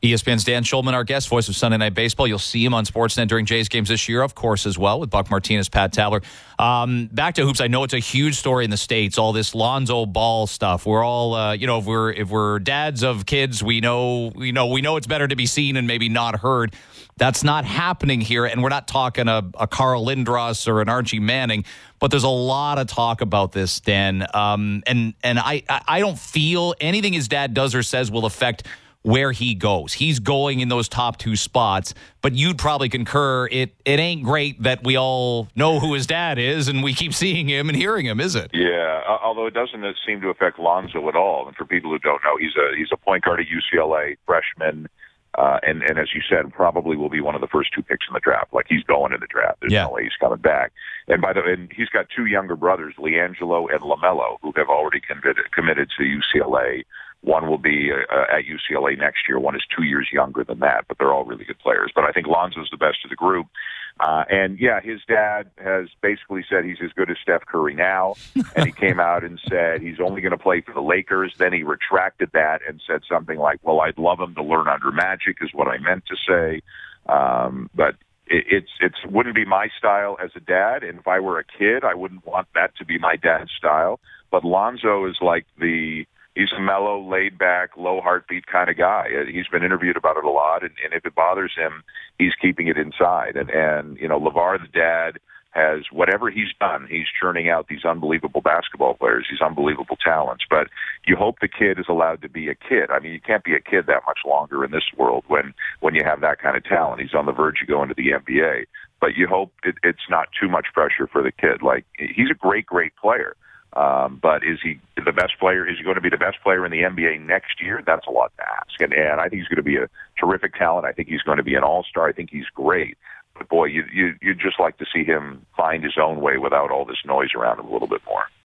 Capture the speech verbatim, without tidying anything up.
E S P N's Dan Schulman, our guest, voice of Sunday Night Baseball. You'll see him on Sportsnet during Jays games this year, of course, as well, with Buck Martinez, Pat Towler. Um, back to hoops. I know it's a huge story in the States, all this Lonzo Ball stuff. We're all, uh, you know, if we're if we're dads of kids, we know, we know, we know it's better to be seen and maybe not heard. That's not happening here, and we're not talking a, a Carl Lindros or an Archie Manning, but there's a lot of talk about this, Dan. Um, and and I, I don't feel anything his dad does or says will affect where he goes. He's going in those top two spots, but you'd probably concur it it ain't great that we all know who his dad is and we keep seeing him and hearing him, is it? Yeah, although it doesn't seem to affect Lonzo at all. And for people who don't know, he's a he's a point guard at U C L A, freshman, uh, and, and as you said, probably will be one of the first two picks in the draft. Like, he's going in the draft. There's yeah. no way he's coming back. And by the way, and he's got two younger brothers, LiAngelo and LaMelo, who have already committed, committed to U C L A. One will be uh, at U C L A next year. One is two years younger than that, but they're all really good players. But I think Lonzo's the best of the group. Uh, and, yeah, his dad has basically said he's as good as Steph Curry now. And he came out and said he's only going to play for the Lakers. Then he retracted that and said something like, well, I'd love him to learn under Magic is what I meant to say. Um, but it, it's it's wouldn't be my style as a dad. And if I were a kid, I wouldn't want that to be my dad's style. But Lonzo is like the... He's a mellow, laid-back, low-heartbeat kind of guy. He's been interviewed about it a lot, and, and if it bothers him, he's keeping it inside. And, and you know, LeVar, the dad, has whatever he's done, he's churning out these unbelievable basketball players, these unbelievable talents. But you hope the kid is allowed to be a kid. I mean, you can't be a kid that much longer in this world when, when you have that kind of talent. He's on the verge of going to the N B A. But you hope it, it's not too much pressure for the kid. Like, he's a great, great player. Um, but is he the best player? Is he going to be the best player in the N B A next year? That's a lot to ask. And, and I think he's going to be a terrific talent. I think he's going to be an all-star. I think he's great. But, boy, you, you, you'd just like to see him find his own way without all this noise around him a little bit more.